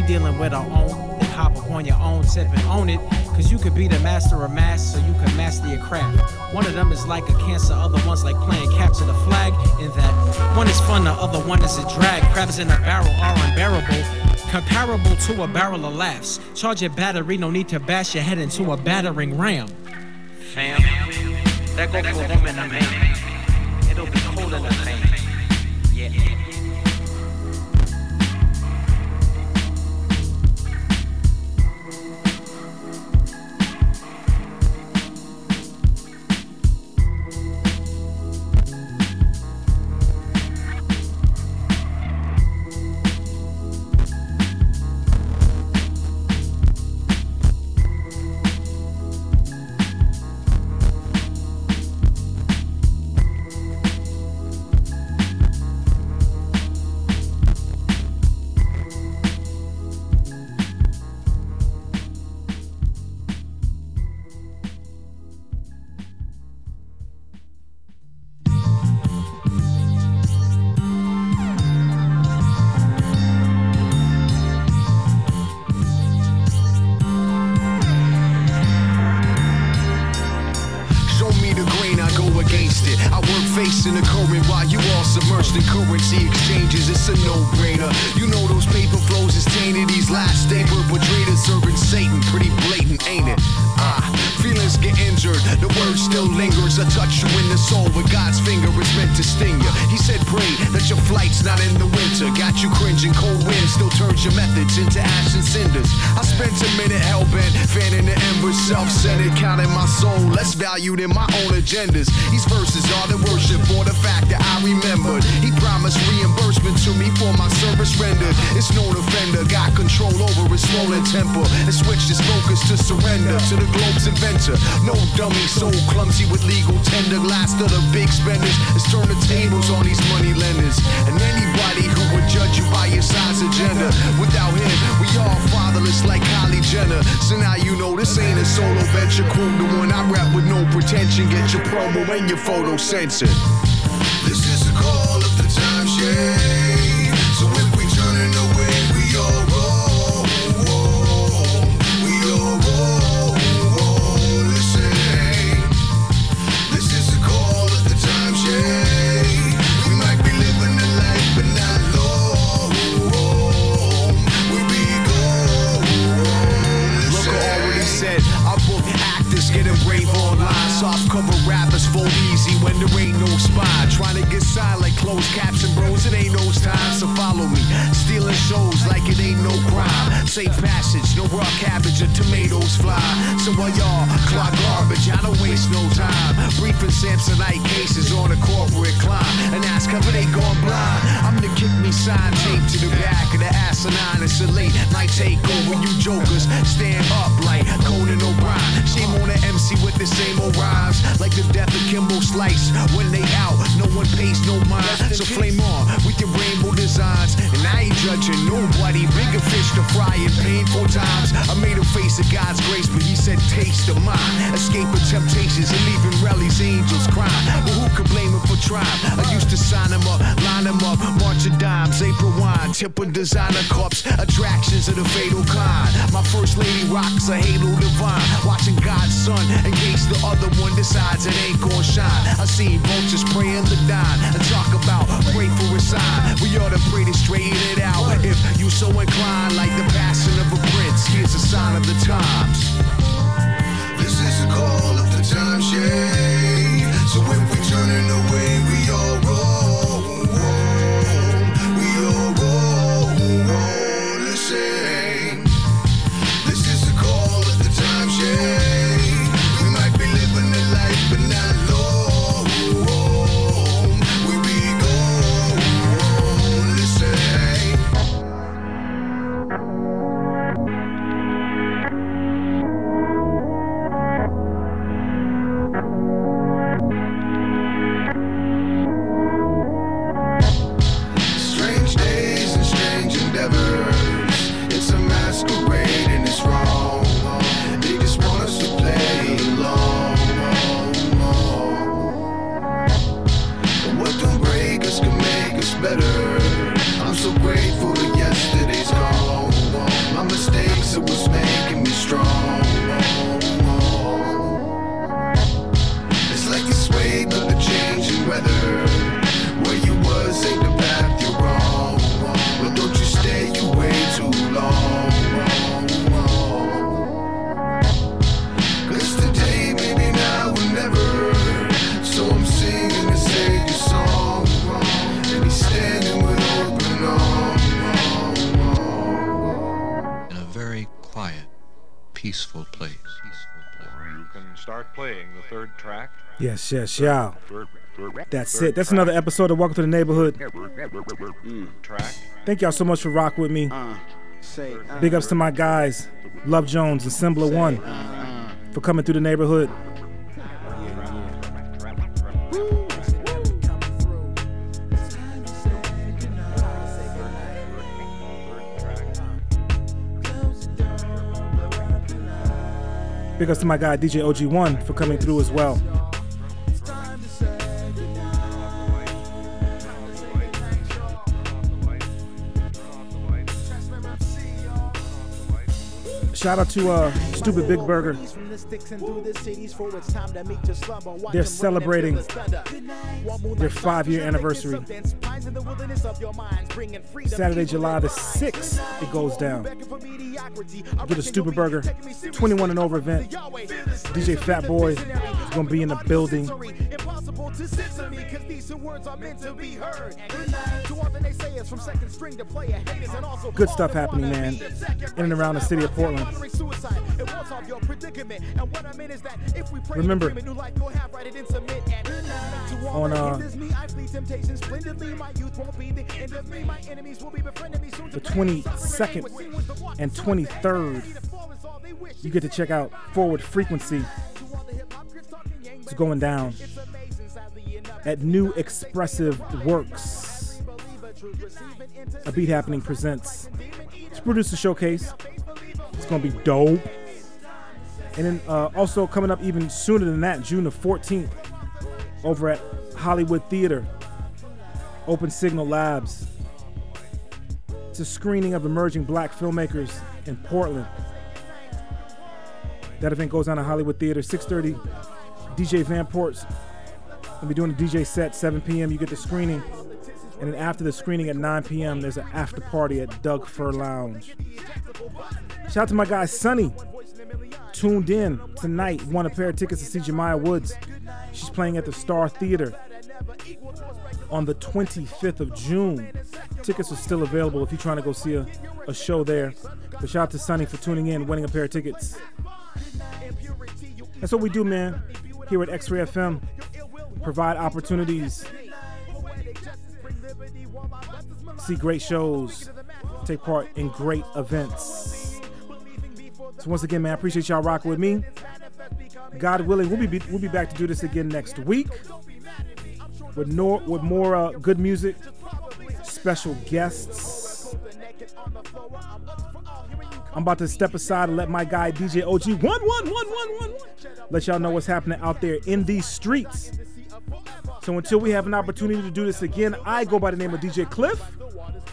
dealing with our own. And hop up on your own tip and own it. Cause you could be the master of mass, so you can master your craft. One of them is like a cancer, other one's like playing capture the flag. In that one is fun, the other one is a drag. Crabs in a barrel are unbearable, comparable to a barrel of laughs. Charge your battery, no need to bash your head into a battering ram. Fam, that go for a woman, I mean. It'll be cold in the thing. Yeah. facing the current while you all submerged in currency exchanges. It's a no-brainer. You know those paper flows is tainted. These last day perpetrators serving Satan. Pretty blatant, ain't it? Feelings get injured, the word still lingers. I touch you in the soul with God's finger is meant to sting you. He said pray that your flight's not in the winter. Got you cringing, cold wind still turns your methods into ash and cinders. I spent a minute hell-bent, fanning the embers, self-centered, counting my soul, less valued in my own agendas. These verses are the worship for the fact that I remembered. He promised reimbursement to me for my service rendered. It's no offender, got control over his swollen temper, and switched his focus to surrender to the globe's inventor. No dummy, so clumsy with legal tender. Last of the big spenders is turn the tables on these money lenders. And anybody who would judge you by your size agenda. Without him, we all fatherless like Kylie Jenner. So now you know this ain't a solo venture. Quote the one I rap with no pretension. Get your promo and your photo censored. This is the call of the times, yeah. So if we turning away, we all roll. We all roll. Listen, this is the call of the times, yeah. We might be living the life, but not long. We be gone. Look, I already said I book actors getting brave online. Soft cover rappers fold easy when there ain't no spine. Trying to get signed like closed caption bros, it ain't those times, so follow me. Stealing shows like it ain't no crime. Safe passage, no raw cabbage or tomatoes fly. So while y'all clock garbage, I don't waste no time. Briefing Samsonite cases on a corporate climb. And ask how they gone blind. I'm the kick me sign taped to the back of the asinine. It's a late night takeover, you jokers stand up like Conan O'Brien. Shame on the MC with the same old rhymes, like the death of Kimbo Slice. When they out, no one pays no mind. So flame on with your rainbow designs. And I ain't judging nobody. Bigger fish to fry in painful times. I made a face of God's grace, but he said taste of mine. Escaping temptations and leaving rallies, angels crying. But who could blame him for trying? I used to sign him up, line him up, march of dimes, April wine, tipping designer cups, attractions of the fatal kind. My first lady rocks a halo divine. Watching God's son in case the other one decides it ain't gon' shine. I seen vultures praying the dime and talk about pray for a sign. We ought to pray to straighten it out. If you so inclined, like the passing of a prince, here's a sign of the times. This is the call of the times, yeah. So if we turning away, we all roll. We all roll. Listen, this is the call of the times, yeah. We might be living the life, but not long. We be gone. Listen. peaceful place. You can start playing the third track. Yes, y'all. That's it. That's another episode of Welcome to the Neighborhood. Track. Thank y'all so much for rocking with me. Big ups to my guys, Love Jones and Symbol of One, for coming through the neighborhood. Big ups to my guy DJ OG1 for coming through as well. Shout out to Stupid Big Burger. They're celebrating their 5-year anniversary. Saturday, July the 6th, it goes down. Do the Stupid Burger 21 and over event. DJ Fat Boy is going to be in the building. Good stuff happening, man, in and around the city of Portland. Remember, on the 22nd and 23rd, you get to check out Forward Frequency. It's going down at New Expressive Works. A Beat Happening presents. It's Producer Showcase. It's going to be dope. And then also coming up even sooner than that, June the 14th, over at Hollywood Theater, Open Signal Labs. It's a screening of emerging black filmmakers in Portland. That event goes on at Hollywood Theater, 6:30. DJ Vanport's going to be doing a DJ set, 7 p.m. You get the screening. And then after the screening at 9 p.m., there's an after party at Doug Fur Lounge. Shout out to my guy Sunny, tuned in tonight, won a pair of tickets to see Jemiah Woods. She's playing at the Star Theater on the 25th of June. Tickets are still available if you're trying to go see a show there. But shout out to Sunny for tuning in, winning a pair of tickets. That's what we do, man, here at X-Ray FM. Provide opportunities, see great shows, take part in great events. So once again, man, I appreciate y'all rocking with me. God willing, we'll be back to do this again next week with more good music, special guests. I'm about to step aside and let my guy DJ OG1 let y'all know what's happening out there in these streets. So until we have an opportunity to do this again, I go by the name of DJ Cliff.